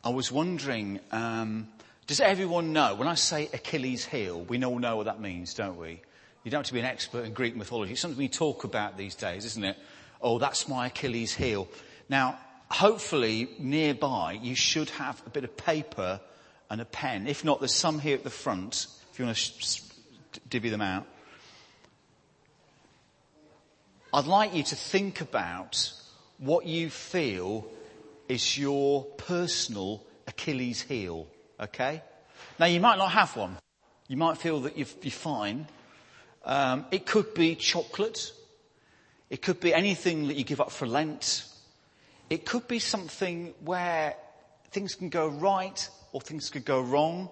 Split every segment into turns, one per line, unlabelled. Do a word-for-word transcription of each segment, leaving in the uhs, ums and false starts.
I was wondering, um, does everyone know, when I say Achilles' heel, we all know what that means, don't we? You don't have to be an expert in Greek mythology. It's something we talk about these days, isn't it? Oh, that's my Achilles' heel. Now, hopefully, nearby, you should have a bit of paper and a pen. If not, there's some here at the front, if you want to sh- divvy them out. I'd like you to think about what you feel is your personal Achilles' heel, okay? Now, you might not have one. You might feel that you're, you're fine. Um, it could be chocolate. It could be anything that you give up for Lent. It could be something where things can go right or things could go wrong.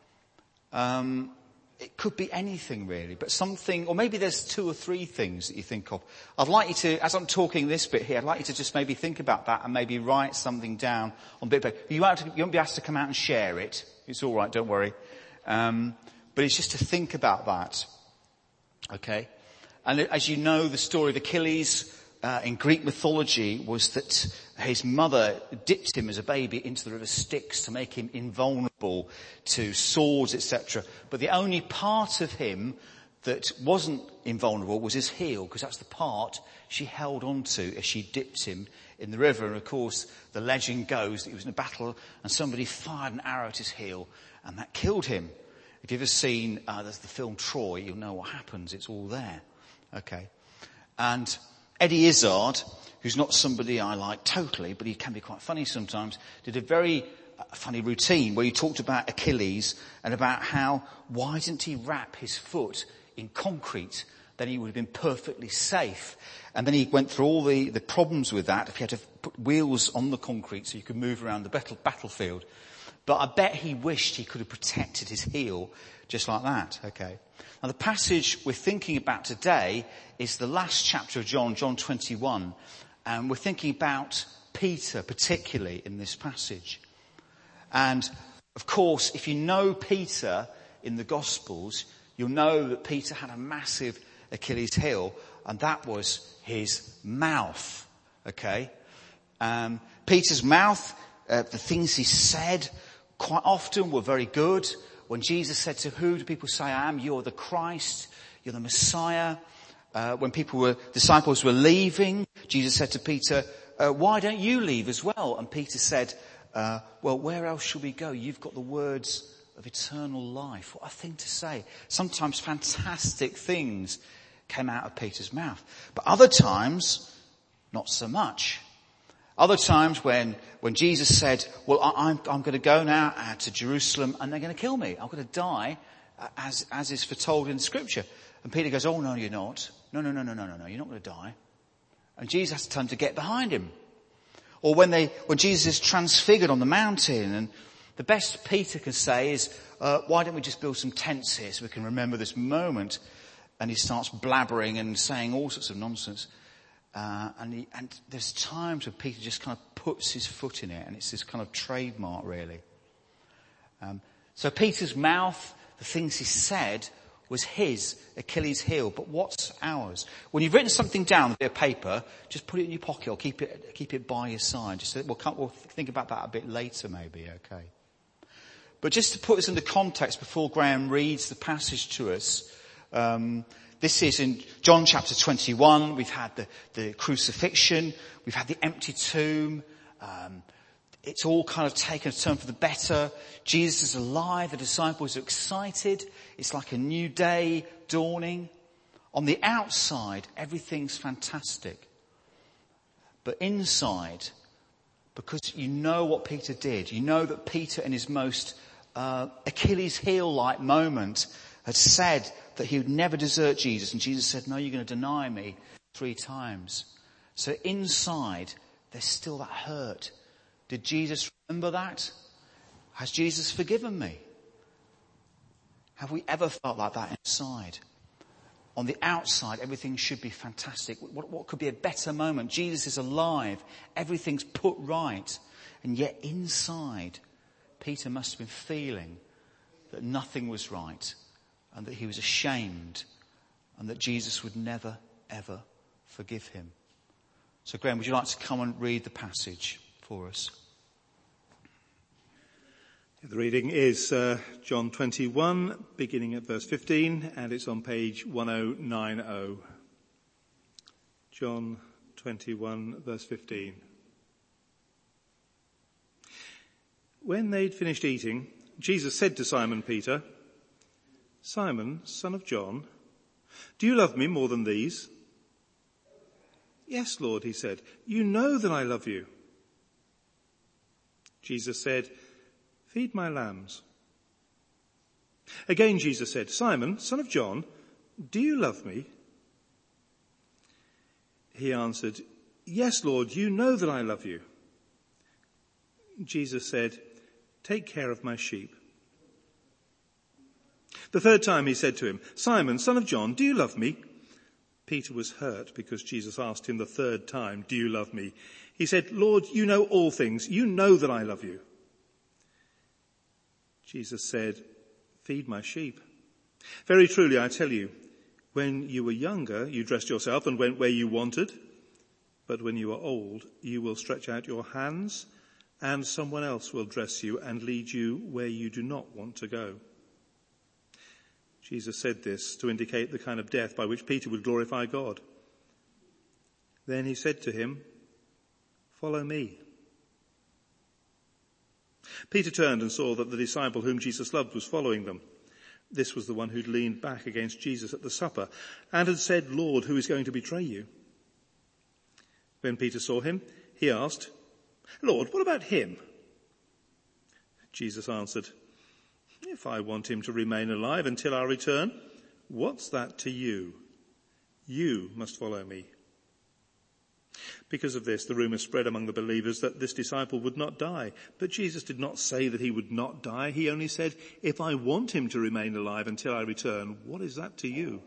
Um, it could be anything really, but something, or maybe there's two or three things that you think of. I'd like you to, as I'm talking this bit here, I'd like you to just maybe think about that and maybe write something down on a bit of paper. You won't, have to, you won't be asked to come out and share it. It's all right, don't worry. Um, but it's just to think about that. Okay? And as you know, the story of Achilles uh, in Greek mythology was that his mother dipped him as a baby into the river Styx to make him invulnerable to swords, et cetera. But the only part of him that wasn't invulnerable was his heel, because that's the part she held on to as she dipped him in the river. And of course, the legend goes that he was in a battle and somebody fired an arrow at his heel and that killed him. If you've ever seen uh, there's the film Troy, you'll know what happens. It's all there. Okay. And Eddie Izzard, who's not somebody I like totally, but he can be quite funny sometimes, did a very uh, funny routine where he talked about Achilles and about how, why didn't he wrap his foot in concrete? Then he would have been perfectly safe. And then he went through all the, the problems with that, if he had to put wheels on the concrete so you could move around the battle, battlefield. But I bet he wished he could have protected his heel just like that, okay? Now the passage we're thinking about today is the last chapter of John, John twenty-one. And we're thinking about Peter particularly in this passage. And of course, if you know Peter in the Gospels, you'll know that Peter had a massive Achilles heel, and that was his mouth, okay? Um, Peter's mouth, uh, the things he said quite often were very good. When Jesus said to who do people say I am? You're the Christ. You're the Messiah. Uh, when people were, disciples were leaving, Jesus said to Peter, uh, why don't you leave as well? And Peter said, uh, well, where else shall we go? You've got the words of eternal life. What a thing to say. Sometimes fantastic things came out of Peter's mouth. But other times, not so much. Other times when, when Jesus said, well, I, I'm, I'm going to go now uh, to Jerusalem and they're going to kill me. I'm going to die uh, as, as is foretold in Scripture. And Peter goes, oh, no, you're not. No, no, no, no, no, no, no. You're not going to die. And Jesus has to tell him to get behind him. Or when they, when Jesus is transfigured on the mountain, and the best Peter can say is, uh, why don't we just build some tents here so we can remember this moment? And he starts blabbering and saying all sorts of nonsense. Uh, and, he, and there's times when Peter just kind of puts his foot in it, and it's this kind of trademark, really. Um, so Peter's mouth, the things he said, was his Achilles' heel. But what's ours? When you've written something down on a bit of paper, just put it in your pocket or keep it keep it by your side. Just so, we'll, we'll think about that a bit later, maybe. Okay. But just to put us into context before Graham reads the passage to us. Um, This is in John chapter twenty-one. We've had the, the crucifixion. We've had the empty tomb. Um, it's all kind of taken a turn for the better. Jesus is alive. The disciples are excited. It's like a new day dawning. On the outside, everything's fantastic. But inside, because you know what Peter did, you know that Peter in his most uh, Achilles heel-like moment had said that he would never desert Jesus. And Jesus said, no, you're going to deny me three times. So inside, there's still that hurt. Did Jesus remember that? Has Jesus forgiven me? Have we ever felt like that inside? On the outside, everything should be fantastic. What, what could be a better moment? Jesus is alive. Everything's put right. And yet inside, Peter must have been feeling that nothing was right. And that he was ashamed, and that Jesus would never, ever forgive him. So Graham, would you like to come and read the passage for us?
The reading is uh, John twenty-one, beginning at verse fifteen, and it's on page ten ninety. John twenty-one, verse fifteen. When they'd finished eating, Jesus said to Simon Peter, "Simon, son of John, do you love me more than these?" "Yes, Lord," he said, "you know that I love you." Jesus said, "Feed my lambs." Again Jesus said, "Simon, son of John, do you love me?" He answered, "Yes, Lord, you know that I love you." Jesus said, "Take care of my sheep." The third time he said to him, "Simon, son of John, do you love me?" Peter was hurt because Jesus asked him the third time, "Do you love me?" He said, "Lord, you know all things. You know that I love you." Jesus said, "Feed my sheep. Very truly, I tell you, when you were younger, you dressed yourself and went where you wanted. But when you are old, you will stretch out your hands, and someone else will dress you and lead you where you do not want to go." Jesus said this to indicate the kind of death by which Peter would glorify God. Then he said to him, "Follow me." Peter turned and saw that the disciple whom Jesus loved was following them. This was the one who'd leaned back against Jesus at the supper and had said, "Lord, who is going to betray you?" When Peter saw him, he asked, "Lord, what about him?" Jesus answered, "If I want him to remain alive until our return, what's that to you? You must follow me." Because of this, the rumor spread among the believers that this disciple would not die. But Jesus did not say that he would not die. He only said, "If I want him to remain alive until I return, what is that to you?"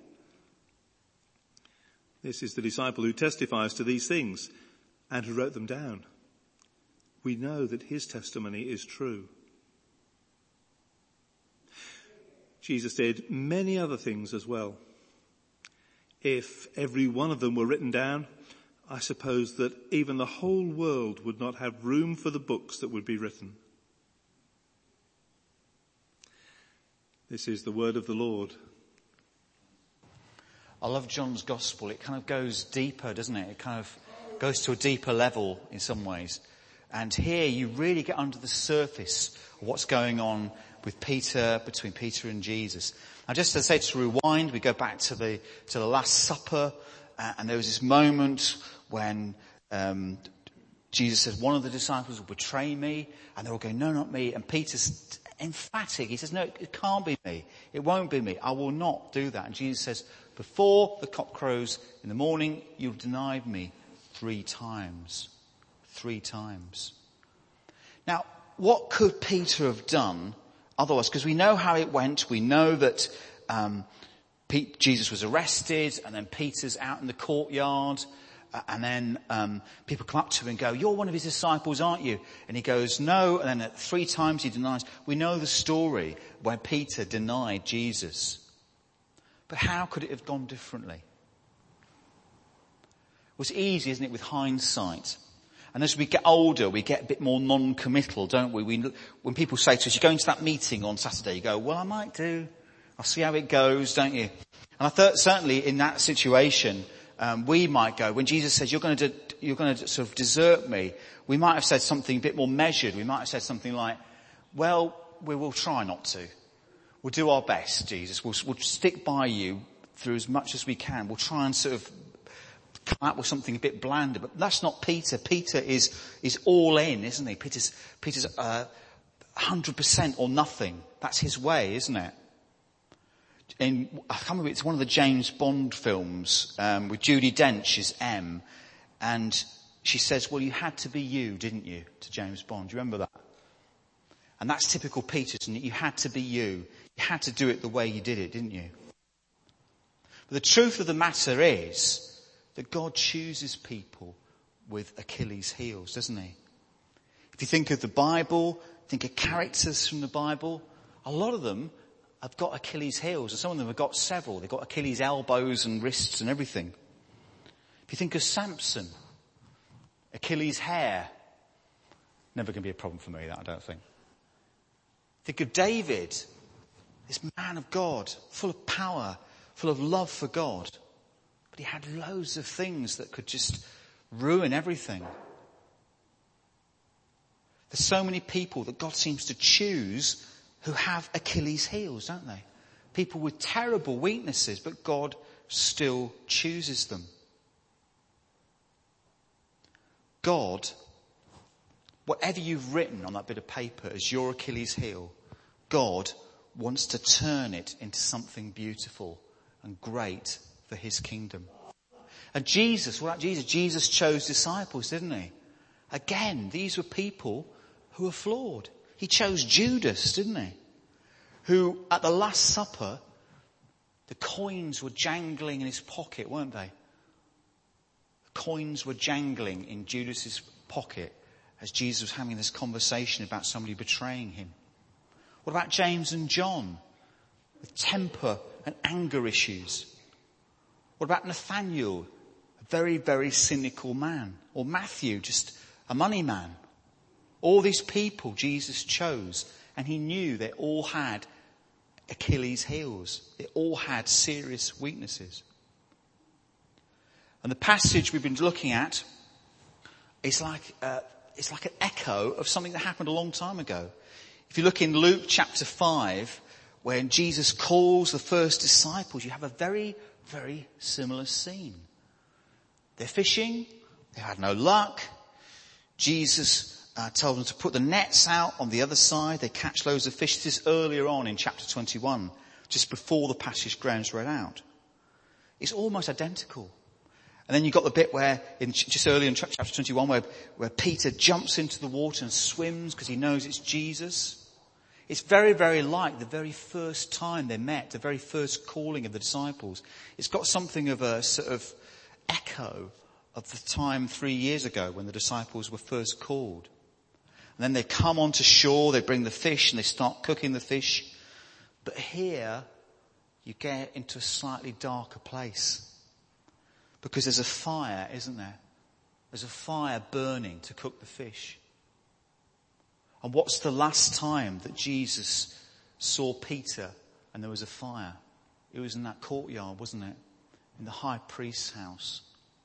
This is the disciple who testifies to these things and who wrote them down. We know that his testimony is true. Jesus did many other things as well. If every one of them were written down, I suppose that even the whole world would not have room for the books that would be written. This is the word of the Lord.
I love John's gospel. It kind of goes deeper, doesn't it? It kind of goes to a deeper level in some ways. And here you really get under the surface of what's going on with Peter, between Peter and Jesus. Now just to say, to rewind, we go back to the, to the Last Supper, uh, and there was this moment when um, Jesus said, "One of the disciples will betray me," and they're all going, "No, not me." And Peter's emphatic. He says, "No, it can't be me. It won't be me. I will not do that." And Jesus says, "Before the cock crows in the morning, you'll deny me three times." Three times. Now, what could Peter have done otherwise? Because we know how it went. We know that um, Pete, Jesus was arrested, and then Peter's out in the courtyard. And then um, people come up to him and go, "You're one of his disciples, aren't you?" And he goes, "No." And then at three times he denies. We know the story where Peter denied Jesus. But how could it have gone differently? Well, it's easy, isn't it, with hindsight. And as we get older, we get a bit more non-committal, don't we? we? When people say to us, "You're going to that meeting on Saturday," you go, "Well, I might do. I'll see how it goes," don't you? And I thought certainly in that situation, Um, we might go, when Jesus says, you're going to, you're going to sort of desert me, we might have said something a bit more measured. We might have said something like, "Well, we will try not to. We'll do our best, Jesus. We'll, we'll stick by you through as much as we can. We'll try and sort of come out with something a bit blander." But that's not Peter. Peter is, is all in, isn't he? Peter's, Peter's, uh, one hundred percent or nothing. That's his way, isn't it? In, I can't remember, it's one of the James Bond films, um, with Judi Dench as M. And she says, "Well, you had to be you, didn't you?" to James Bond. Do you remember that? And that's typical Peter, isn't it? You had to be you. You had to do it the way you did it, didn't you? But the truth of the matter is that God chooses people with Achilles' heels, doesn't he? If you think of the Bible, think of characters from the Bible, a lot of them have got Achilles' heels, and some of them have got several. They've got Achilles' elbows and wrists and everything. If you think of Samson, Achilles' hair, never going to be a problem for me, that I don't think. Think of David, this man of God, full of power, full of love for God. But he had loads of things that could just ruin everything. There's so many people that God seems to choose who have Achilles' heels, don't they? People with terrible weaknesses, but God still chooses them. God, whatever you've written on that bit of paper as your Achilles' heel, God wants to turn it into something beautiful and great for his kingdom. And Jesus, what about Jesus? Jesus chose disciples, didn't he? Again, these were people who were flawed. He chose Judas, didn't he? Who, at the Last Supper, the coins were jangling in his pocket, weren't they? The coins were jangling in Judas's pocket as Jesus was having this conversation about somebody betraying him. What about James and John with temper and anger issues? What about Nathaniel, a very, very cynical man? Or Matthew, just a money man? All these people Jesus chose, and he knew they all had Achilles' heels. They all had serious weaknesses. And the passage we've been looking at is like, uh, it's like an echo of something that happened a long time ago. If you look in Luke chapter five, when Jesus calls the first disciples, you have a very, very similar scene. They're fishing. They had no luck. Jesus uh, tells them to put the nets out on the other side. They catch loads of fish. This is earlier on in chapter twenty-one, just before the passage Graham's read out. It's almost identical. And then you've got the bit where, in, just earlier in chapter twenty-one, where, where Peter jumps into the water and swims because he knows it's Jesus. It's very, very like the very first time they met, the very first calling of the disciples. It's got something of a sort of echo of the time three years ago when the disciples were first called. And then they come onto shore, they bring the fish and they start cooking the fish. But here you get into a slightly darker place. Because there's a fire, isn't there? There's a fire burning to cook the fish. And what's the last time that Jesus saw Peter and there was a fire? It was in that courtyard, wasn't it? In the high priest's house.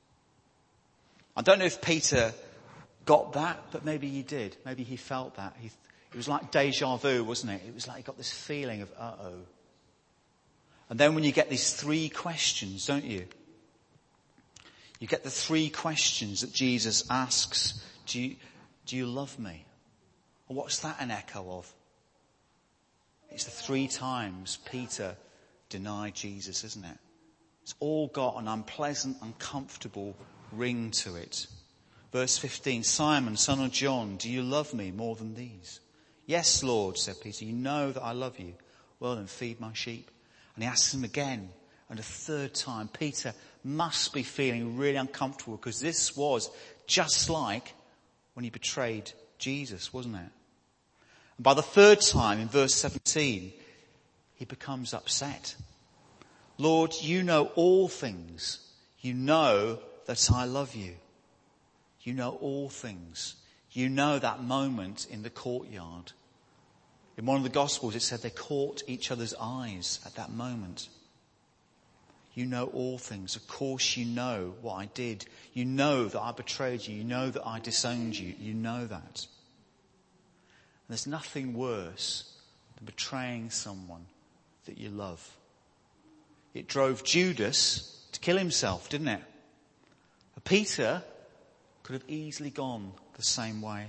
I don't know if Peter got that, but maybe he did. Maybe he felt that. He, it was like deja vu, wasn't it? It was like he got this feeling of, uh-oh. And then when you get these three questions, don't you? You get the three questions that Jesus asks. Do you, do you love me? And what's that an echo of? It's the three times Peter denied Jesus, isn't it? It's all got an unpleasant, uncomfortable ring to it. Verse fifteen, Simon, son of John, do you love me more than these? Yes, Lord, said Peter, you know that I love you. Well, then feed my sheep. And he asks him again, and a third time. Peter must be feeling really uncomfortable because this was just like when he betrayed Jesus, wasn't it? And by the third time, in verse seventeen, he becomes upset. Lord, you know all things. You know that I love you. You know all things. You know that moment in the courtyard. In one of the Gospels it said they caught each other's eyes at that moment. You know all things. Of course you know what I did. You know that I betrayed you. You know that I disowned you. You know that. And there's nothing worse than betraying someone that you love. It drove Judas to kill himself, didn't it? But Peter could have easily gone the same way.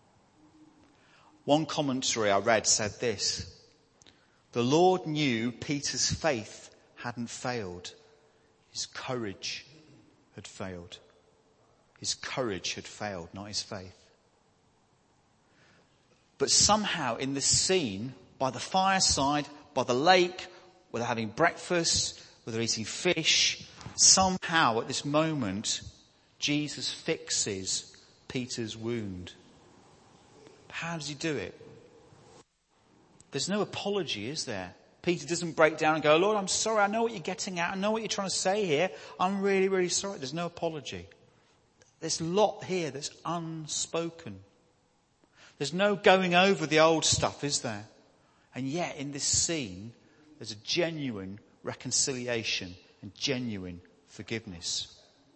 One commentary I read said this: the Lord knew Peter's faith hadn't failed. His courage had failed. His courage had failed, not his faith. But somehow in this scene, by the fireside, by the lake, where they're having breakfast, where they're eating fish, somehow at this moment, Jesus fixes Peter's wound. How does he do it? There's no apology, is there? Peter doesn't break down and go, Lord, I'm sorry, I know what you're getting at, I know what you're trying to say here, I'm really, really sorry. There's no apology. There's a lot here that's unspoken. There's no going over the old stuff, is there? And yet in this scene, there's a genuine reconciliation and genuine forgiveness.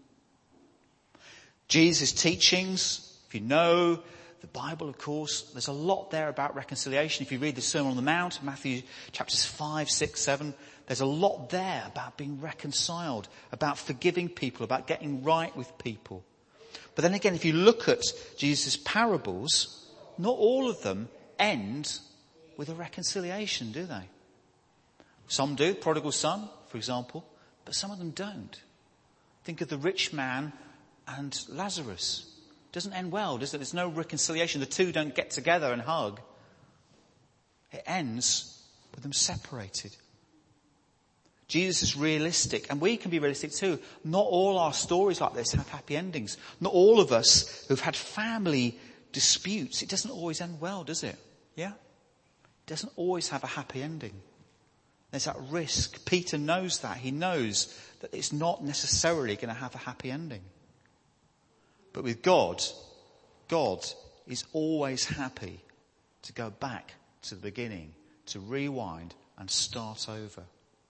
Jesus' teachings, if you know the Bible, of course, there's a lot there about reconciliation. If you read the Sermon on the Mount, Matthew chapters five, six, seven, there's a lot there about being reconciled, about forgiving people, about getting right with people. But then again, if you look at Jesus' parables, not all of them end with a reconciliation, do they? Some do, prodigal son, for example, but some of them don't. Think of the rich man and Lazarus. It doesn't end well, does it? There's no reconciliation. The two don't get together and hug. It ends with them separated. Jesus is realistic, and we can be realistic too. Not all our stories like this have happy endings. Not all of us who've had family disputes, it doesn't always end well, does it? Yeah? It doesn't always have a happy ending. There's that risk. Peter knows that. He knows that it's not necessarily going to have a happy ending. But with God, God is always happy to go back to the beginning, to rewind and start over.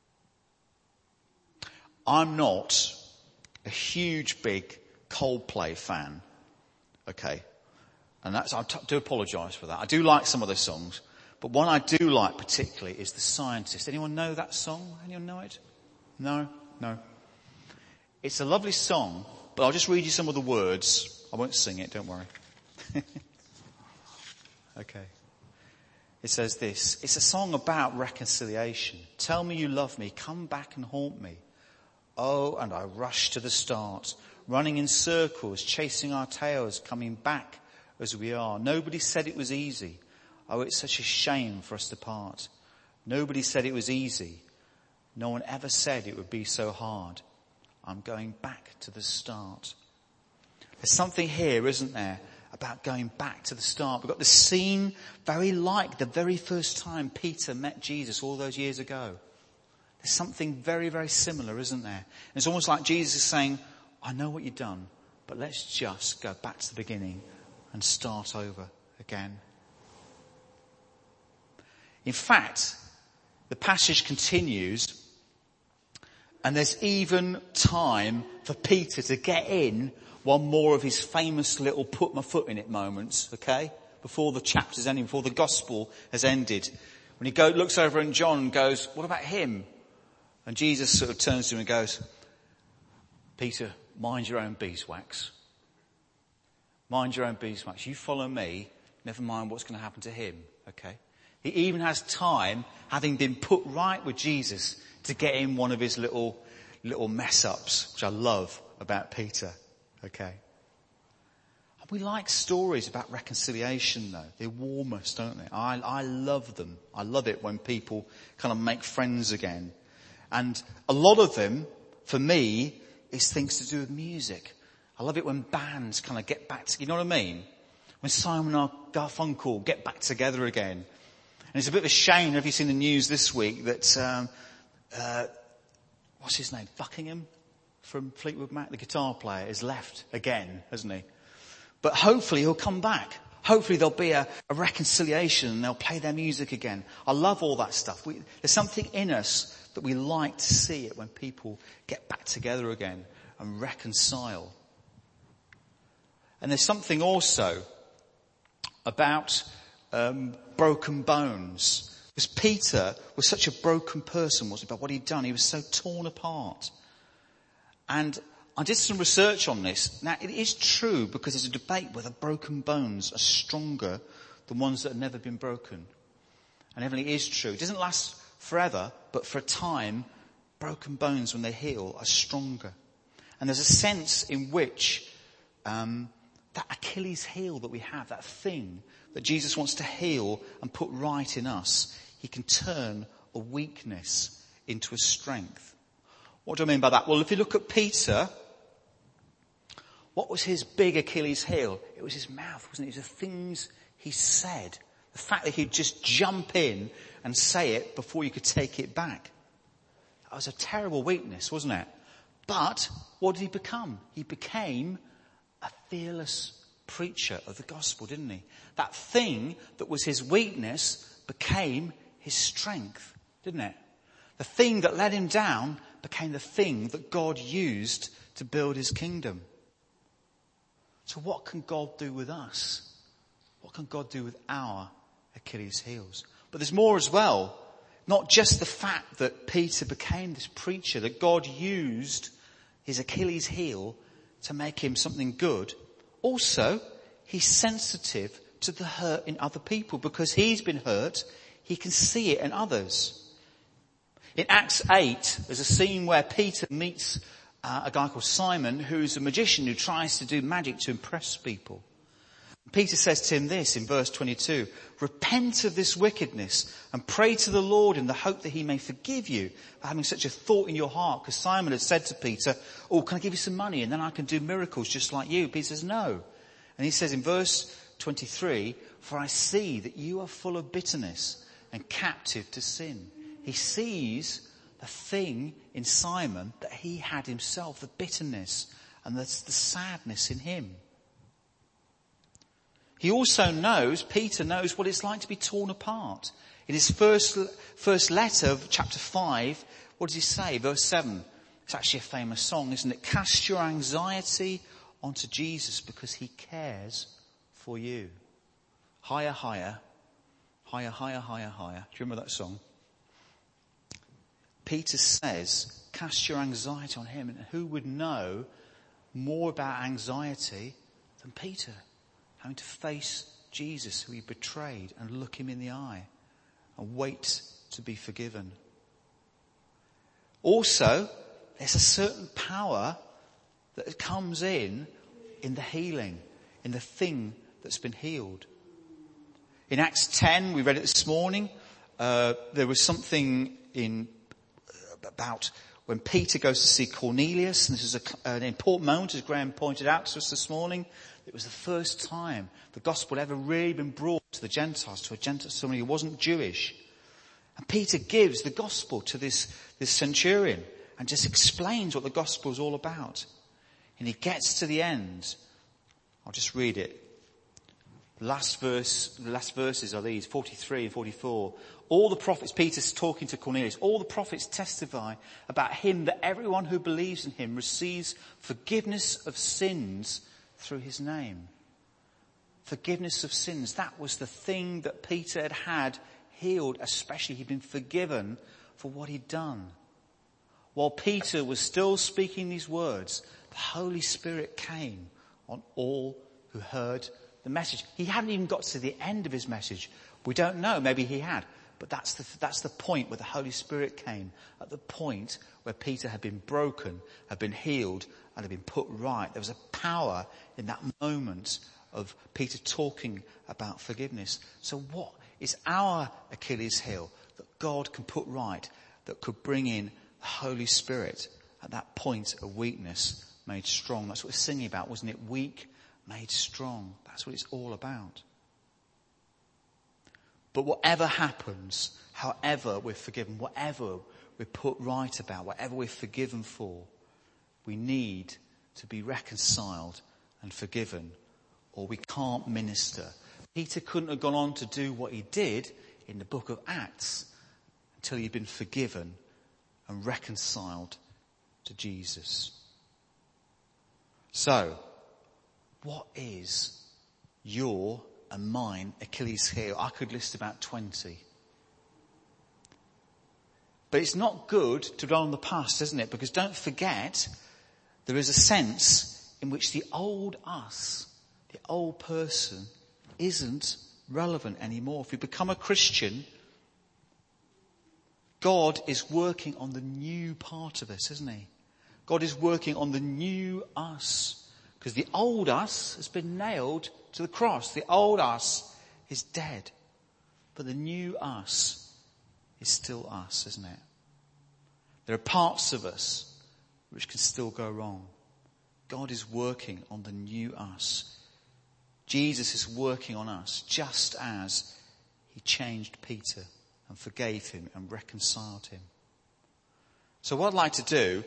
I'm not a huge, big Coldplay fan. Okay. And that's, I do apologise for that. I do like some of the songs. But one I do like particularly is The Scientist. Anyone know that song? Anyone know it? No? No. It's a lovely song, but I'll just read you some of the words. I won't sing it, don't worry. Okay. It says this. It's a song about reconciliation. Tell me you love me. Come back and haunt me. Oh, and I rush to the start, running in circles, chasing our tails, coming back as we are. Nobody said it was easy. Oh, it's such a shame for us to part. Nobody said it was easy. No one ever said it would be so hard. I'm going back to the start. There's something here, isn't there, about going back to the start. We've got the scene very like the very first time Peter met Jesus all those years ago. There's something very, very similar, isn't there? And it's almost like Jesus is saying, I know what you've done, but let's just go back to the beginning and start over again. In fact, the passage continues, and there's even time for Peter to get in one more of his famous little put my foot in it moments, okay? Before the chapter's ending, before the gospel has ended. When he go, looks over at John and goes, what about him? And Jesus sort of turns to him and goes, Peter, mind your own beeswax. Mind your own beeswax. You follow me, never mind what's going to happen to him, okay? He even has time, having been put right with Jesus, to get in one of his little, little mess ups, which I love about Peter, okay? We like stories about reconciliation though. They warm us, don't they? I, I love them. I love it when people kind of make friends again. And a lot of them, for me, is things to do with music. I love it when bands kind of get back to, you know what I mean? When Simon and Garfunkel get back together again. And it's a bit of a shame, have you seen the news this week that, um, uh, what's his name? Buckingham from Fleetwood Mac, the guitar player, has left again, hasn't he? But hopefully he'll come back. Hopefully there'll be a, a reconciliation and they'll play their music again. I love all that stuff. We, there's something in us that we like to see it when people get back together again and reconcile. And there's something also about um, broken bones. Because Peter was such a broken person, wasn't he, about what he'd done. He was so torn apart. And I did some research on this. Now, it is true because there's a debate whether broken bones are stronger than ones that have never been broken. And evidently it is true. It doesn't last forever, but for a time, broken bones, when they heal, are stronger. And there's a sense in which um, that Achilles heel that we have, that thing that Jesus wants to heal and put right in us, he can turn a weakness into a strength. What do I mean by that? Well, if you look at Peter, what was his big Achilles heel? It was his mouth, wasn't it? It was the things he said. The fact that he'd just jump in and say it before you could take it back. That was a terrible weakness, wasn't it? But what did he become? He became a fearless preacher of the gospel, didn't he? That thing that was his weakness became his strength, didn't it? The thing that let him down became the thing that God used to build his kingdom. So what can God do with us? What can God do with our Achilles heels? But there's more as well. Not just the fact that Peter became this preacher, that God used his Achilles heel to make him something good. Also, he's sensitive to the hurt in other people because he's been hurt. He can see it in others. In Acts eight, there's a scene where Peter meets uh, a guy called Simon, who's a magician who tries to do magic to impress people. Peter says to him this in verse twenty-two, repent of this wickedness and pray to the Lord in the hope that he may forgive you for having such a thought in your heart. Because Simon had said to Peter, oh, can I give you some money and then I can do miracles just like you? Peter says, no. And he says in verse twenty-three, for I see that you are full of bitterness and captive to sin. He sees the thing in Simon that he had himself, the bitterness and the, the sadness in him. He also knows, Peter knows what it's like to be torn apart. In his first, first letter of chapter five, what does he say? Verse seven. It's actually a famous song, isn't it? Cast your anxiety onto Jesus because he cares for you. Higher, higher, higher, higher, higher, higher. Do you remember that song? Peter says, cast your anxiety on him. And who would know more about anxiety than Peter? Having to face Jesus, who he betrayed, and look him in the eye and wait to be forgiven. Also, there's a certain power that comes in, in the healing, in the thing that's been healed. In Acts ten, we read it this morning, uh, there was something in about when Peter goes to see Cornelius, and this is a, an important moment, as Graham pointed out to us this morning. It was the first time the gospel ever really been brought to the Gentiles, to a Gentile, somebody who wasn't Jewish. And Peter gives the gospel to this, this centurion and just explains what the gospel is all about. And he gets to the end. I'll just read it. The last verse, the last verses are these, forty-three and forty-four. All the prophets, Peter's talking to Cornelius, all the prophets testify about him that everyone who believes in him receives forgiveness of sins through his name. Forgiveness of sins. That was the thing that Peter had had healed, especially he'd been forgiven for what he'd done. While Peter was still speaking these words, the Holy Spirit came on all who heard the message. He hadn't even got to the end of his message. We don't know. Maybe he had. But that's the, that's the point where the Holy Spirit came. At the point where Peter had been broken, had been healed, and had been put right. There was a power in that moment of Peter talking about forgiveness. So what is our Achilles heel that God can put right, that could bring in the Holy Spirit at that point of weakness made strong? That's what we're singing about, wasn't it? Weak made strong. That's what it's all about. But whatever happens, however we're forgiven, whatever we're put right about, whatever we're forgiven for, we need to be reconciled and forgiven, or we can't minister. Peter couldn't have gone on to do what he did in the book of Acts until he'd been forgiven and reconciled to Jesus. So, what is your and mine Achilles heel? I could list about twenty. But it's not good to dwell on the past, isn't it? Because don't forget, there is a sense in which the old us, the old person, isn't relevant anymore. If we become a Christian, God is working on the new part of us, isn't he? God is working on the new us. Because the old us has been nailed to the cross. The old us is dead. But the new us is still us, isn't it? There are parts of us which can still go wrong. God is working on the new us. Jesus is working on us just as he changed Peter and forgave him and reconciled him. So what I'd like to do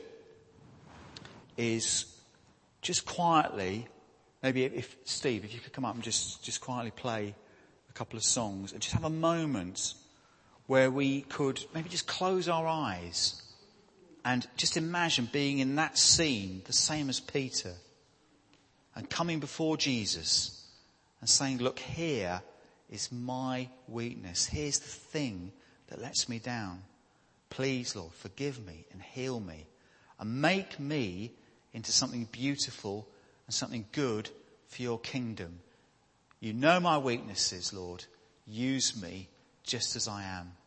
is just quietly, maybe if, Steve, if you could come up and just, just quietly play a couple of songs and just have a moment where we could maybe just close our eyes and just imagine being in that scene, the same as Peter, and coming before Jesus and saying, look, here is my weakness. Here's the thing that lets me down. Please, Lord, forgive me and heal me and make me into something beautiful and something good for your kingdom. You know my weaknesses, Lord. Use me just as I am.